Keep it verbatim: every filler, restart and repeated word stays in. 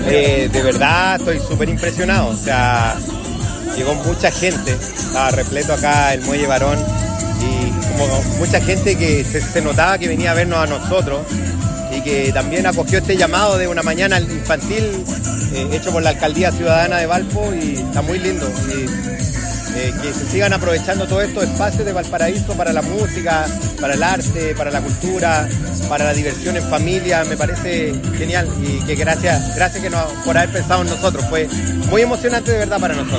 Eh, de verdad estoy súper impresionado, o sea, llegó mucha gente, estaba repleto acá el Muelle Barón y como mucha gente que se, se notaba que venía a vernos a nosotros y que también acogió este llamado de una mañana infantil eh, hecho por la Alcaldía Ciudadana de Valpo y está muy lindo. Y, Eh, que se sigan aprovechando todos estos espacios de Valparaíso para la música, para el arte, para la cultura, para la diversión en familia, me parece genial y que gracias, gracias que nos, por haber pensado en nosotros, fue muy emocionante de verdad para nosotros.